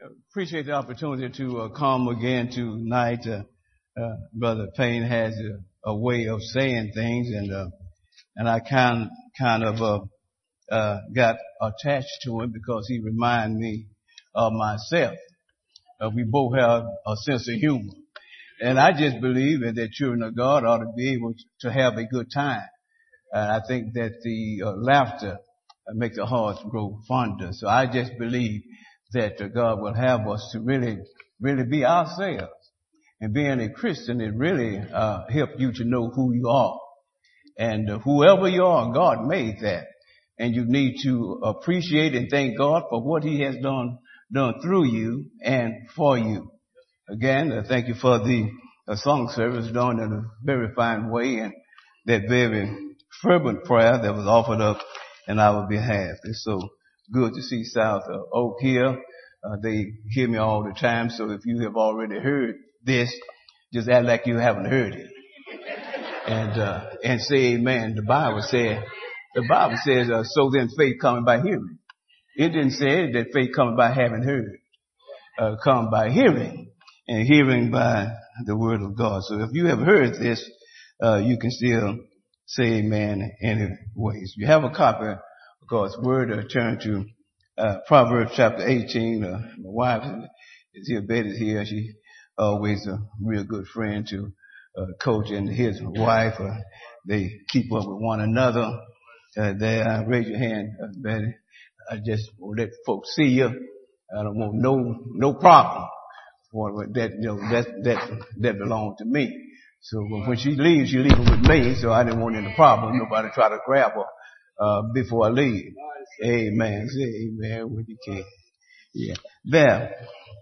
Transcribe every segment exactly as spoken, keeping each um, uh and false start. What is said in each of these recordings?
Appreciate the opportunity to uh, come again tonight. Uh, uh, Brother Payne has a, a way of saying things, and uh, and I kind kind of uh, uh, got attached to him because he reminded me of myself. Uh, we both have a sense of humor, and I just believe that the children of God ought to be able to have a good time. Uh, I think that the uh, laughter uh, makes the heart grow fonder. So I just believe that uh, God will have us to really, really be ourselves. And being a Christian, it really uh, helps you to know who you are. And uh, whoever you are, God made that. And you need to appreciate and thank God for what He has done, done through you and for you. Again, uh, thank you for the uh, song service done in a very fine way, and that very fervent prayer that was offered up in our behalf. It's so good to see South uh, Oak here. Uh, they hear me all the time, so if you have already heard this, just act like you haven't heard it. And, uh, and say amen. The Bible said, the Bible says, uh, so then faith coming by hearing. It didn't say that faith coming by having heard. Uh, come by hearing, and hearing by the word of God. So if you have heard this, uh, you can still say amen anyways. You have a copy of God's word. Uh, turn to uh, Proverbs chapter eighteen. Uh, my wife is here, Betty's here. She always a real good friend to uh, Coach and his wife. Uh, they keep up with one another. Uh, there, uh, raise your hand, uh, Betty. I just want to let folks see you. I don't want no no problem. For that, you know, that that that belongs to me. So when she leaves, she leaves with me. So I didn't want any problem. Nobody try to grab her uh before I leave. Amen. Say amen when you can. Yeah. There,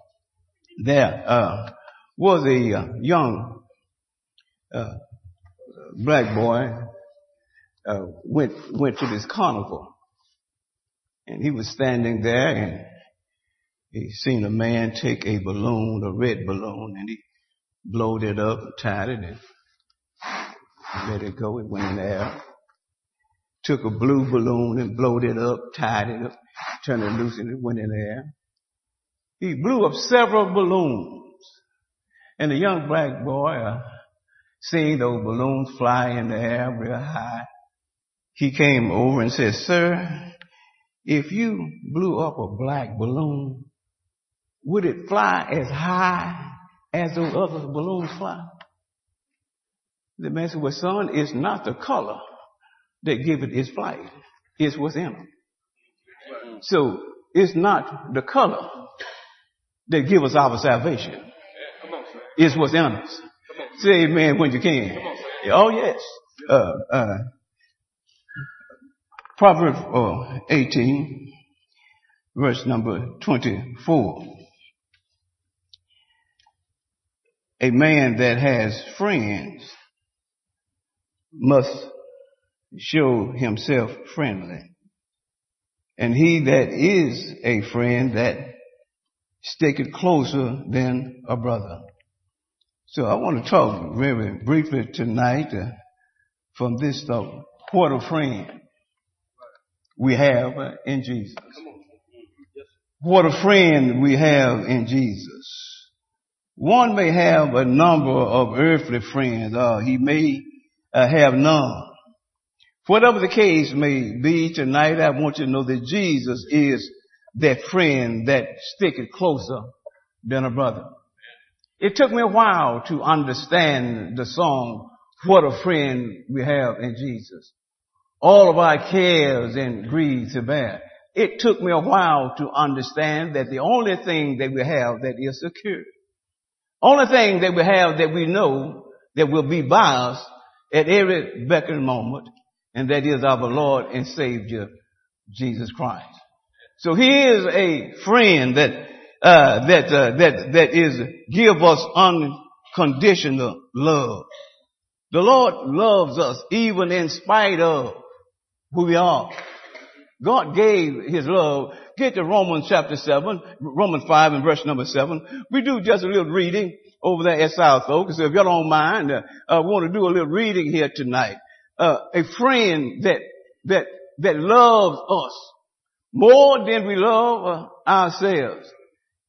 there uh was a uh, young uh black boy uh went went to this carnival, and he was standing there, and he seen a man take a balloon, a red balloon, and he blowed it up, tied it, and let it go. It went in the air. Took a blue balloon and blowed it up, tied it up, turned it loose, and it went in the air. He blew up several balloons. And the young black boy, uh, seeing those balloons fly in the air real high, he came over and said, "Sir, if you blew up a black balloon, would it fly as high as those other balloons fly?" The man said, "Well, son, it's not the color that give it its flight. It's what's in them. So it's not the color that give us our salvation. It's what's in us." Say amen when you can. Oh, yes. Uh, uh, Proverbs uh, eighteen, verse number twenty-four. A man that has friends must show himself friendly, and he that is a friend that sticketh closer than a brother. So I want to talk very briefly tonight uh, from this thought. What a friend we have uh, in Jesus. What a friend we have in Jesus. One may have a number of earthly friends, or he may uh, have none. Whatever the case may be tonight, I want you to know that Jesus is that friend that sticketh closer than a brother. It took me a while to understand the song, "What a Friend We Have in Jesus. All of our cares and griefs to bear." It took me a while to understand that the only thing that we have that is secure, only thing that we have that we know that will be by us at every beckoning moment, and that is our Lord and Savior, Jesus Christ. So He is a friend that, uh, that, uh, that, that is, give us unconditional love. The Lord loves us even in spite of who we are. God gave His love. Get to Romans chapter seven, Romans five and verse number seven. We do just a little reading over there at South Oak. So if you don't mind, uh, I want to do a little reading here tonight. Uh, a friend that, that, that loves us more than we love uh, ourselves.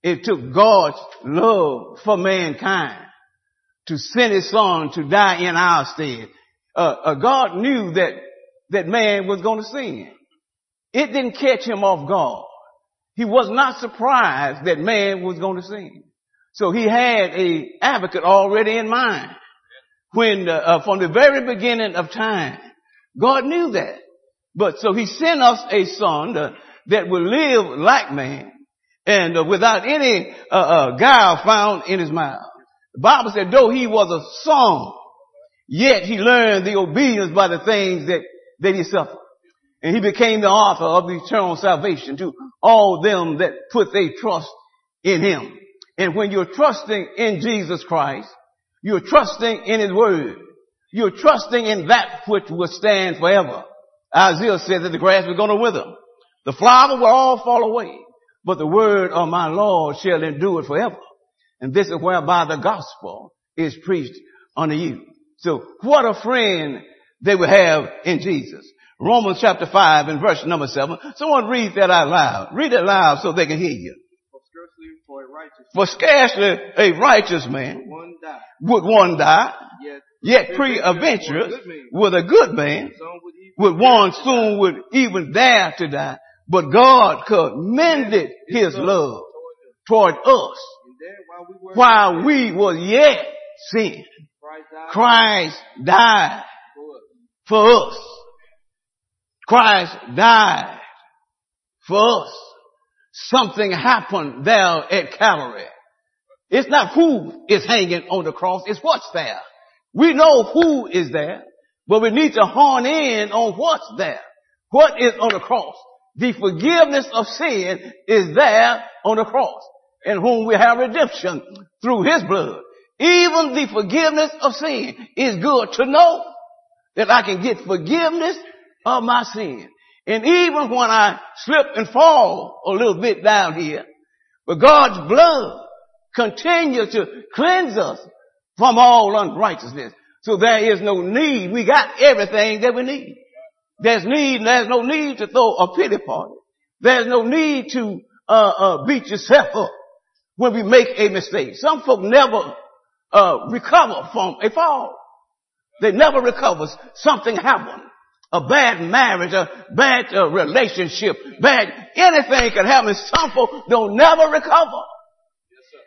it took God's love for mankind to send his son to die in our stead. Uh, uh, God knew that, that man was going to sin. It didn't catch him off guard. He was not surprised that man was going to sin. So he had a advocate already in mind. When, uh, uh, from the very beginning of time, God knew that. But so he sent us a son uh, that will live like man and uh, without any uh, uh, guile found in his mouth. The Bible said, though he was a son, yet he learned the obedience by the things that, that he suffered. And he became the author of eternal salvation to all them that put their trust in him. And when you're trusting in Jesus Christ, you're trusting in his word. You're trusting in that which will stand forever. Isaiah said that the grass was going to wither. The flower will all fall away. But the word of my Lord shall endure forever. And this is whereby the gospel is preached unto you. So what a friend they will have in Jesus. Romans chapter five and verse number seven. Someone read that out loud. Read it loud so they can hear you. For, for scarcely a righteous man one would one die, yet, yet pre-adventurous with a good man would one soon would even dare to die. But God commended his love toward us while we were yet sin. Christ died for us. Christ died for us. Something happened there at Calvary. It's not who is hanging on the cross, it's what's there. We know who is there, but we need to hone in on what's there. What is on the cross? The forgiveness of sin is there on the cross, in whom we have redemption through his blood. Even the forgiveness of sin is good to know that I can get forgiveness of my sin. And even when I slip and fall a little bit down here, but God's blood continues to cleanse us from all unrighteousness. So there is no need. We got everything that we need. There's need, there's no need to throw a pity party. There's no need to uh, uh, beat yourself up when we make a mistake. Some folk never uh, recover from a fall. They never recover. Something happened. A bad marriage, a bad uh, relationship, bad anything can happen. Some folk don't never recover. Yes, sir.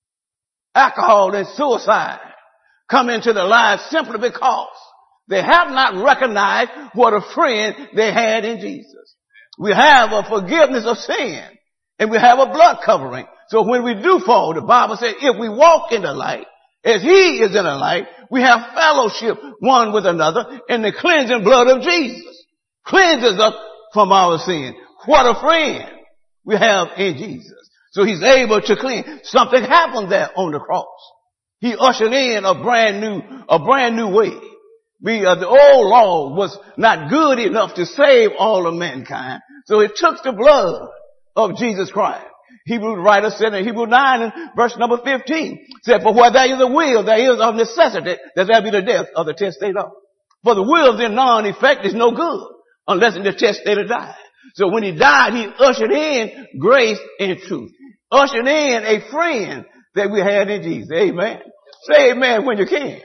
Alcohol and suicide come into their lives simply because they have not recognized what a friend they had in Jesus. We have a forgiveness of sin and we have a blood covering. So when we do fall, the Bible says if we walk in the light, as he is in the light, we have fellowship one with another in the cleansing blood of Jesus. Cleanses us from our sin. What a friend we have in Jesus. So he's able to clean. Something happened there on the cross. He ushered in a brand new, a brand new way. We, uh, the old law was not good enough to save all of mankind. So it took the blood of Jesus Christ. Hebrew writer said in Hebrew nine and verse number fifteen, said, for where there is a will, there is of necessity that there be the death of the testator. For the will in non-effect is no good unless the testator died. So when he died, he ushered in grace and truth. Ushered in a friend that we had in Jesus. Amen. Say amen when you can.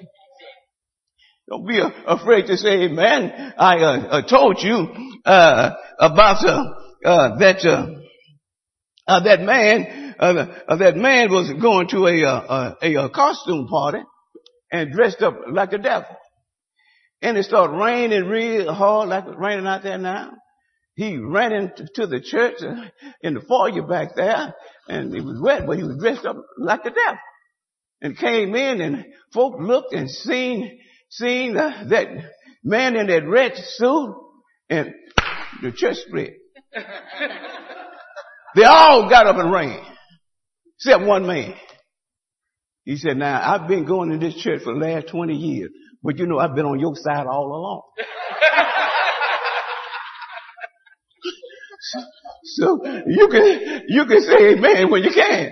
Don't be uh, afraid to say amen. I uh, uh, told you uh, about uh, uh, that uh, Uh, that man, uh, uh, that man was going to a, uh, a, a costume party and dressed up like the devil. And it started raining real hard, like it's raining out there now. He ran into to the church uh, in the foyer back there, and it was wet, but he was dressed up like the devil. And came in, and folk looked and seen, seen uh, that man in that red suit, and the church split. They all got up and ran, except one man. He said, now, I've been going to this church for the last twenty years, but you know, I've been on your side all along. So you can, you can say amen when you can.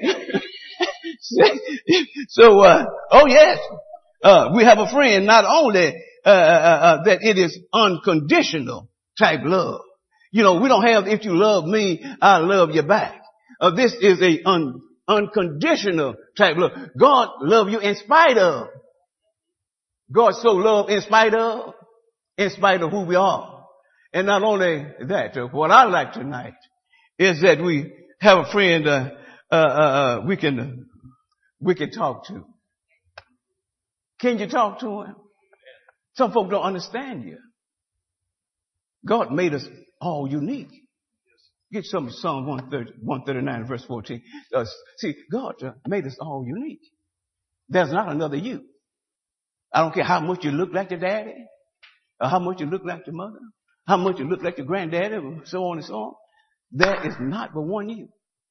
So, uh, oh yes, uh, we have a friend, not only, uh, uh, uh, that it is unconditional type love. You know, we don't have, if you love me, I love you back. Uh, this is a un, unconditional type love. God love you in spite of. God so loved in spite of, in spite of who we are. And not only that, uh, what I like tonight is that we have a friend uh, uh, uh, we can we can talk to. Can you talk to him? Some folk don't understand you. God made us all unique. Get some Psalm one thirty-nine, verse fourteen. Uh, see, God uh, made us all unique. There's not another you. I don't care how much you look like your daddy, or how much you look like your mother, how much you look like your granddaddy, or so on and so on. There is not but one you.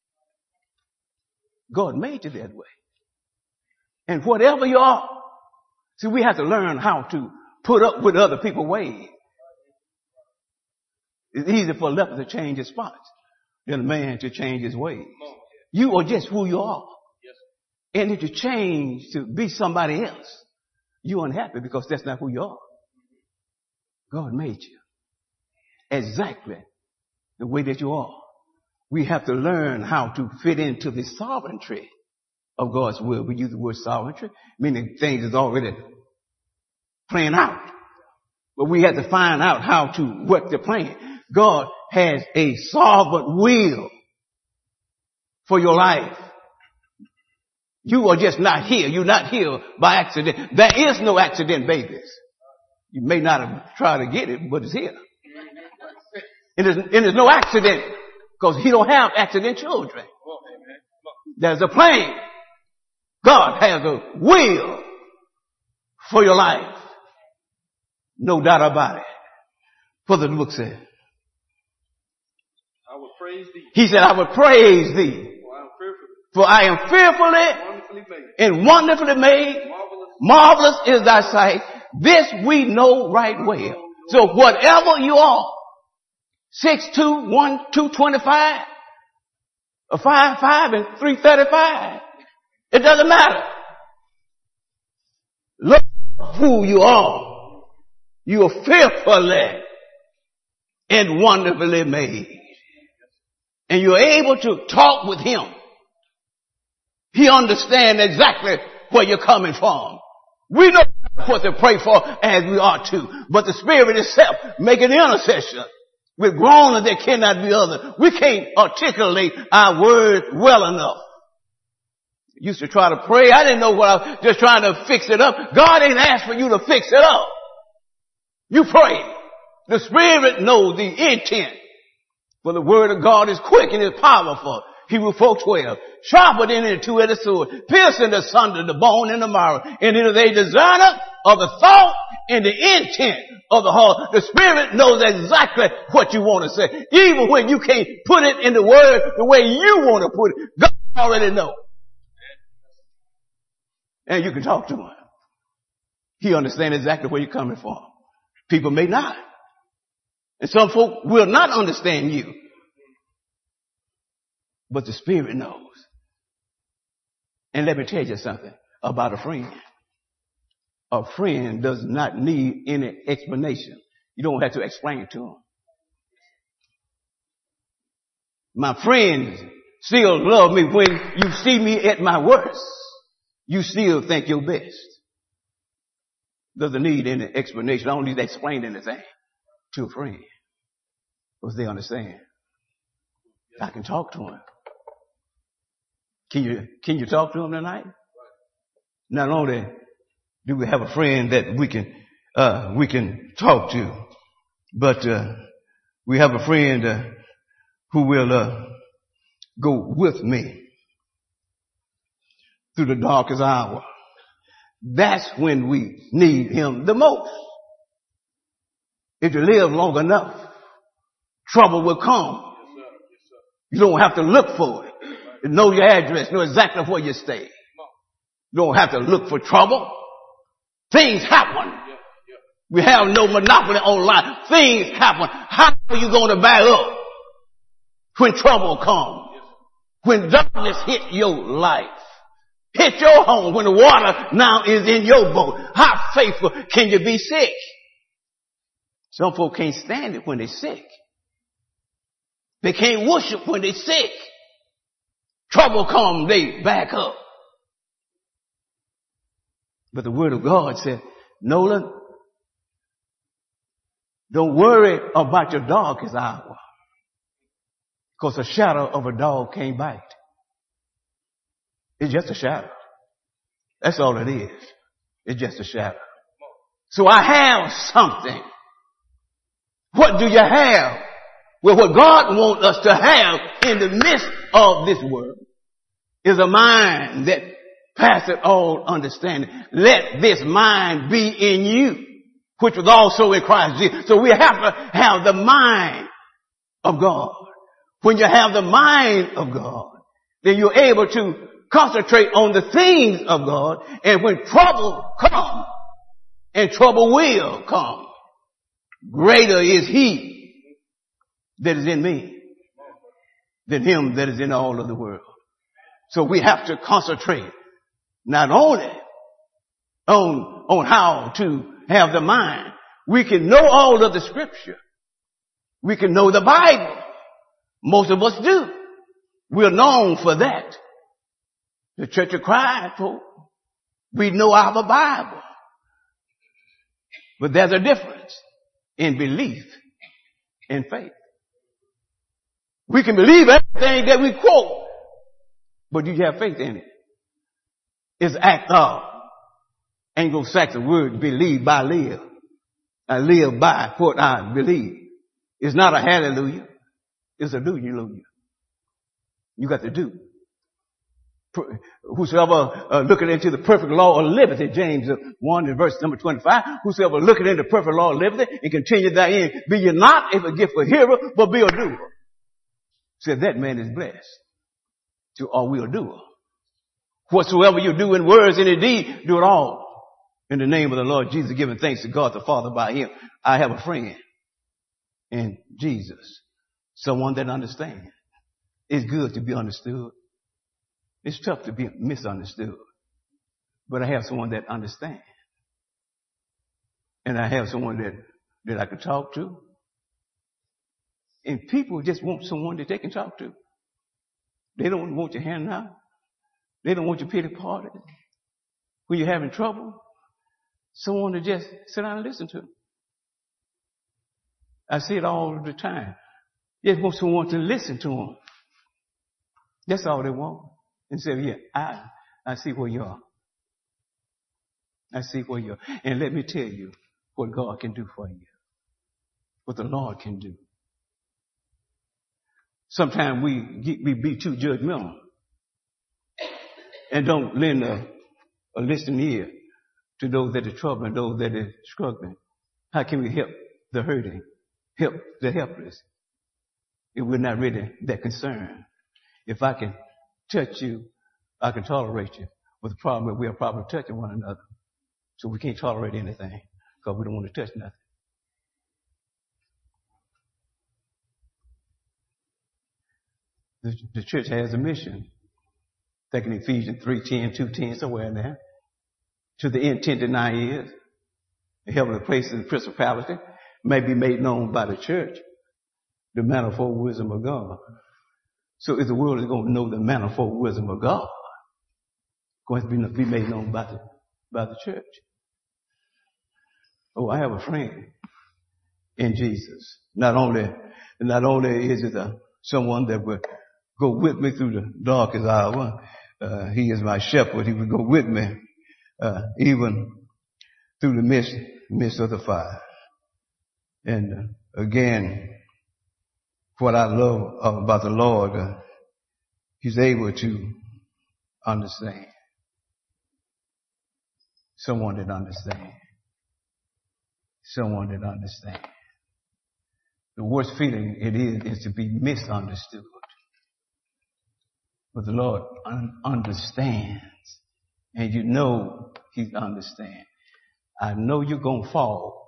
God made you that way. And whatever you are, see, we have to learn how to put up with other people's ways. It's easy for a leopard to change his spots than a man to change his ways. You are just who you are. And if you change to be somebody else, you're unhappy because that's not who you are. God made you exactly the way that you are. We have to learn how to fit into the sovereignty of God's will. We use the word sovereignty, meaning things is already playing out. But we have to find out how to work the plan. God has a sovereign will for your life. You are just not here. You're not here by accident. There is no accident babies. You may not have tried to get it, but it's here. And there's, and there's no accident because he don't have accident children. There's a plan. God has a will for your life. No doubt about it. For the book said. I will praise thee. He said, I will praise thee. For I am fearfully, For I am fearfully wonderfully made. and wonderfully made. Marvelous. Marvelous is thy sight. This we know right well. So whatever you are, six two, one, two twenty-five, or five five and three thirty-five, it doesn't matter. Look who you are. You are fearfully and wonderfully made. And you're able to talk with him. He understands exactly where you're coming from. We know what to pray for as we ought to. But the Spirit itself make an intercession with groanings that cannot be uttered. We can't articulate our words well enough. Used to try to pray. I didn't know what I was just trying to fix it up. God ain't asked for you to fix it up. You pray. The Spirit knows the intent. For the word of God is quick and is powerful. Hebrews four twelve. Sharper than any two-edged sword, piercing asunder the bone and the marrow. And it is a designer of the thought and the intent of the heart. The Spirit knows exactly what you want to say. Even when you can't put it in the word the way you want to put it, God already knows. And you can talk to him. He understands exactly where you're coming from. People may not. And some folk will not understand you. But the Spirit knows. And let me tell you something about a friend. A friend does not need any explanation. You don't have to explain it to him. My friends still love me when you see me at my worst. You still think you're best. Doesn't need any explanation. I don't need to explain anything to a friend. Because they understand. I can talk to him. Can you, can you talk to him tonight? Not only do we have a friend that we can, uh, we can talk to, but, uh, we have a friend, uh, who will, uh, go with me through the darkest hour. That's when we need him the most. If you live long enough, trouble will come. You don't have to look for it. You know your address, know exactly where you stay. You don't have to look for trouble. Things happen. We have no monopoly on life. Things happen. How are you going to back up when trouble comes? When darkness hit your life? Hit your home when the water now is in your boat. How faithful can you be sick? Some folk can't stand it when they're sick. They can't worship when they're sick. trouble comes, they back up. But the word of God said, Nolan, don't worry about your darkest hour, because a shadow of a dog can't bite. It's just a shadow. That's all it is. It's just a shadow. So I have something. What do you have? Well, what God wants us to have in the midst of this world is a mind that passeth all understanding. Let this mind be in you, which was also in Christ Jesus. So we have to have the mind of God. When you have the mind of God, then you're able to concentrate on the things of God. And when trouble comes, and trouble will come, greater is he that is in me than him that is in all of the world. So we have to concentrate not only on, on how to have the mind. We can know all of the scripture. We can know the Bible. Most of us do. We're known for that. The Church of Christ, folks, we know our Bible. But there's a difference in belief and faith. We can believe everything that we quote, but do you have faith in it? It's act of Anglo-Saxon word, believe by live. I live by what I believe. It's not a hallelujah. It's a do-you-lujah. You got to do. Whosoever uh, looking into the perfect law of liberty, James one and verse number twenty-five, whosoever looking into the perfect law of liberty and continue therein, be ye not a forgetful hearer, but be a doer. Said that man is blessed. To all we a doer. Whatsoever you do in words and in deed, do it all in the name of the Lord Jesus, giving thanks to God the Father by him. I have a friend in Jesus, someone that understands. It's good to be understood. It's tough to be misunderstood. But I have someone that understands. And I have someone that, that I can talk to. And people just want someone that they can talk to. They don't want your handout. They don't want your pity party. When you're having trouble, someone to just sit down and listen to. I see it all the time. They just want someone to listen to them. That's all they want. And say, yeah, I, I see where you are. I see where you are. And let me tell you what God can do for you. What the Lord can do. Sometimes we get, we be too judgmental. And don't lend a, a listening ear to those that are troubling and those that are struggling. How can we help the hurting? Help the helpless? If we're not really that concerned. If I can touch you, I can tolerate you. But the problem is we are probably touching one another. So we can't tolerate anything because we don't want to touch nothing. The, the church has a mission. I think in Ephesians three ten, two ten, somewhere in there. To the end, ten to nine years. The heavenly places and principality may be made known by the church. The manifold wisdom of God. So if the world is going to know the manifold wisdom of God, it's going to be, be made known by the, by the church. Oh, I have a friend in Jesus. Not only, not only is it a, someone that will go with me through the darkest hour, uh, he is my shepherd. He will go with me, uh, even through the midst, midst of the fire. And uh, again, what I love about the Lord, uh, he's able to understand. Someone that understands. Someone that understands. The worst feeling it is, is to be misunderstood. But the Lord un- understands. And you know he understands. I know you're going to fall.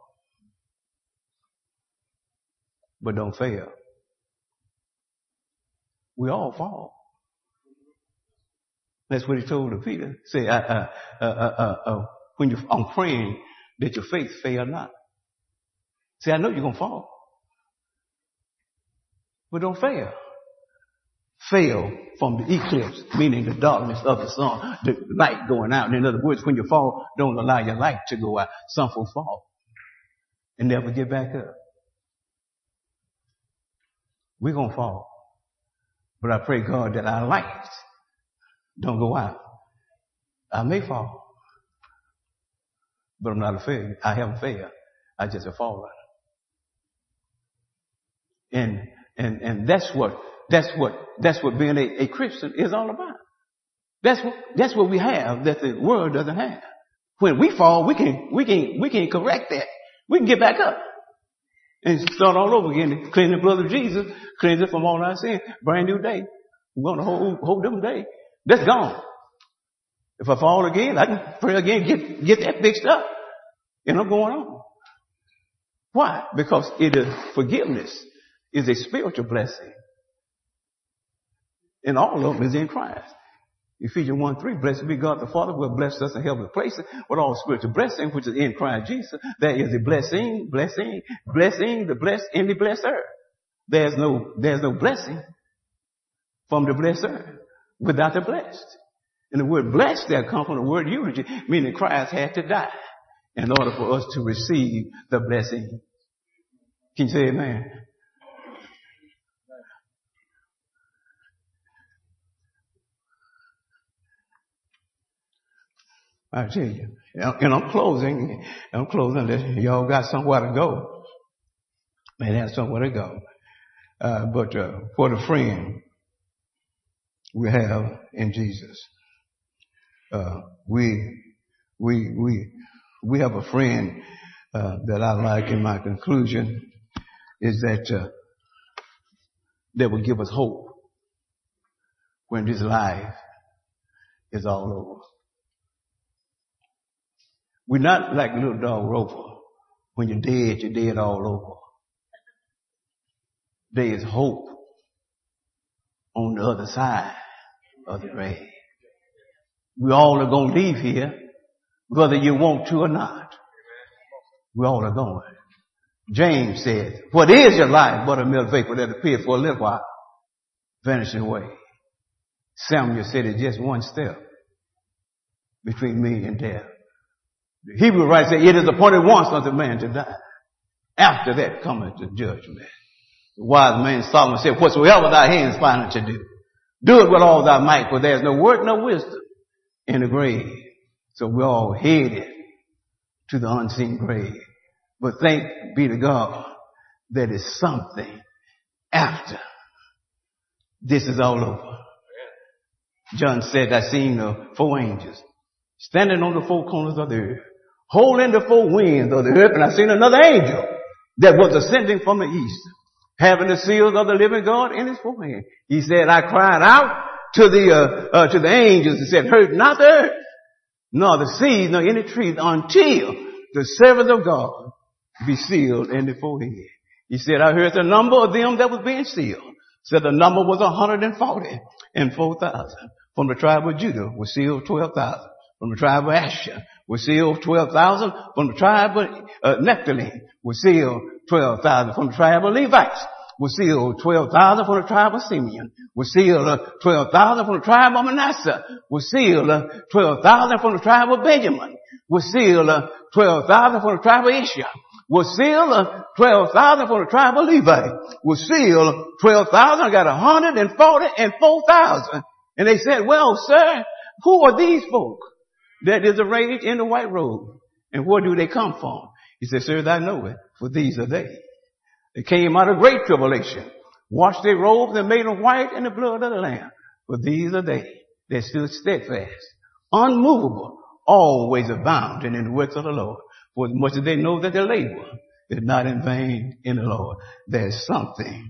But don't fail. We all fall. That's what he told to Peter. Say, uh, uh, uh, uh, uh, when you, I'm praying that your faith fail not. Say, I know you're going to fall. But don't fail. fell from the eclipse, meaning the darkness of the sun, the light going out. In other words, when you fall, don't allow your light to go out. Some folks fall and never get back up. We're going to fall. But I pray God that our lights don't go out. I may fall, but I'm not a failure. I haven't failed. I just a faller. And, and, and that's what, that's what, that's what being a, a Christian is all about. That's what, that's what we have that the world doesn't have. When we fall, we can, we can, we can correct that. We can get back up and start all over again. Cleanse the blood of Jesus, cleanse it from all our sin. Brand new day. We're on a whole, whole different day. That's gone. If I fall again, I can pray again, get, get that fixed up. And I'm going on. Why? Because it is forgiveness is a spiritual blessing. And all of them is in Christ. Ephesians one three, blessed be God the Father who has blessed us in heavenly places with all spiritual blessing, which is in Christ Jesus. There is a blessing, blessing, blessing, the blessed and the blesser. There's no, there's no blessing from the blesser without the blessed. And the word blessed there comes from the word eulogy, meaning Christ had to die in order for us to receive the blessing. Can you say amen? I tell you, and I'm closing, I'm closing, y'all got somewhere to go. They have somewhere to go. Uh, but, uh, for the friend we have in Jesus, uh, we, we, we, we have a friend, uh, that I like in my conclusion is that, uh, that will give us hope when this life is all over. We're not like little dog Roper. When you're dead, you're dead all over. There is hope on the other side of the grave. We all are going to leave here, whether you want to or not. We all are going. James said, what is your life but a mere vapor that appears for a little while, vanishing away? Samuel said it's just one step between me and death. The Hebrew writer said, it is appointed once unto man to die. After that cometh the judgment. The wise man Solomon said, whatsoever thy hands find to do, do it with all thy might, for there is no work, no wisdom in the grave. So we're all headed to the unseen grave. But thank be to God, there is something after this is all over. John said, I seen the four angels standing on the four corners of the earth, holding the four winds of the earth, and I seen another angel that was ascending from the east, having the seals of the living God in his forehead. He said, I cried out to the, uh, uh, to the angels and said, hurt not the earth, nor the sea, nor any tree, until the servants of God be sealed in the forehead. He said, I heard the number of them that was being sealed. Said the number was one hundred forty and four thousand. From the tribe of Judah was sealed twelve thousand. From the tribe of Asher was sealed twelve thousand. From the tribe of uh, Naphtali was sealed twelve thousand. From the tribe of Levites was sealed twelve thousand. From the tribe of Simeon was sealed uh, twelve thousand. From the tribe of Manasseh was sealed uh, twelve thousand. From the tribe of Benjamin was sealed uh, twelve thousand. From the tribe of Isha was sealed uh, twelve thousand. From the tribe of Levi was sealed twelve thousand. I got one hundred forty and four thousand. And they said, well, sir, who are these folk that is arrayed in the white robe? And where do they come from? He said, sir, I know it, for these are they. They came out of great tribulation, washed their robes and made them white in the blood of the Lamb. For these are they that stood steadfast, unmovable, always abounding in the works of the Lord. For as much as they know that their labor is not in vain in the Lord. There's something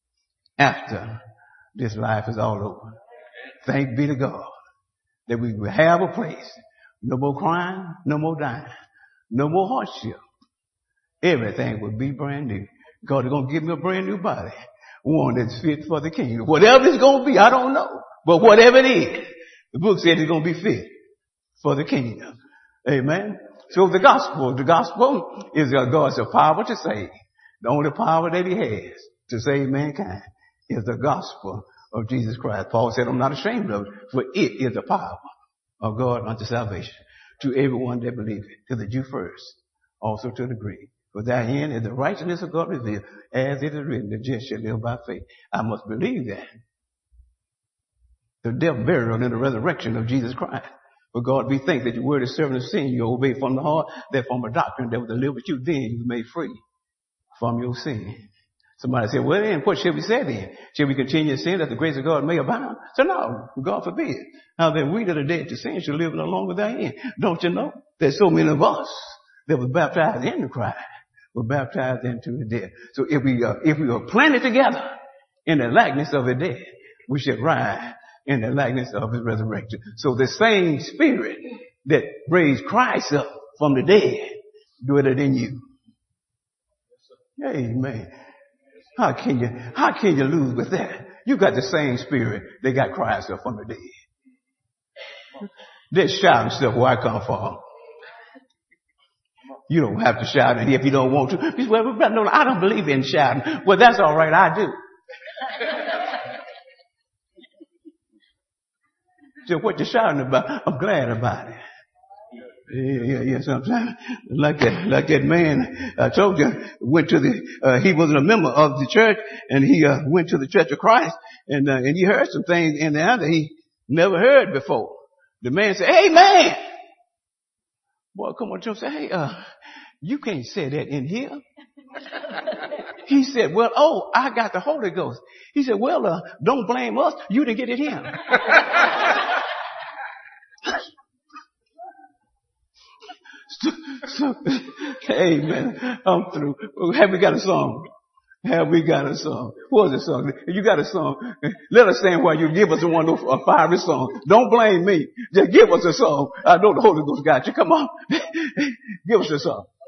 after this life is all over. Thank be to God that we will have a place. No more crying, no more dying, no more hardship. Everything will be brand new. God is going to give me a brand new body, one that's fit for the kingdom. Whatever it's going to be, I don't know. But whatever it is, the book says it's going to be fit for the kingdom. Amen. So the gospel, the gospel is God's power to save. The only power that he has to save mankind is the gospel of Jesus Christ. Paul said, I'm not ashamed of it, for it is the power of God unto salvation to everyone that believeth, to the Jew first, also to the Greek. For therein is the righteousness of God revealed, as it is written, the just shall live by faith. I must believe that. The death, burial, and the resurrection of Jesus Christ. For God, we think that your word is servant of sin. You obey from the heart, that from a doctrine that will deliver you, then you made free from your sin. Somebody said, well, then what should we say then? Should we continue to sin that the grace of God may abound? So no, God forbid. Now then we that are dead to sin shall live no longer therein. Don't you know that so many of us that were baptized into Christ were baptized into the dead. So if we, uh, if we are planted together in the likeness of the dead, we should rise in the likeness of his resurrection. So the same spirit that raised Christ up from the dead dwelleth in you. Amen. How can you, how can you lose with that? You got the same spirit that got Christ up from the dead. Just shout and stuff where I come from. You don't have to shout it if you don't want to. You say, well, no, I don't believe in shouting. Well, that's all right. I do. So what you're shouting about, I'm glad about it. Yeah, yeah, yeah. Sometimes, like that, like that man I told you, went to the, uh, he wasn't a member of the church, and he uh, went to the Church of Christ, and uh, and he heard some things in there that he never heard before. The man said, "Hey, man, boy, come on, Joe, say, hey, uh, you can't say that in here." He said, "Well, oh, I got the Holy Ghost." He said, "Well, uh, don't blame us. You didn't get it in." So, so, hey man, I'm through. Have we got a song? Have we got a song? What was the song? You got a song. Let us stand while you give us one of a fiery song. Don't blame me. Just give us a song. I know the Holy Ghost got you. Come on. Give us a song.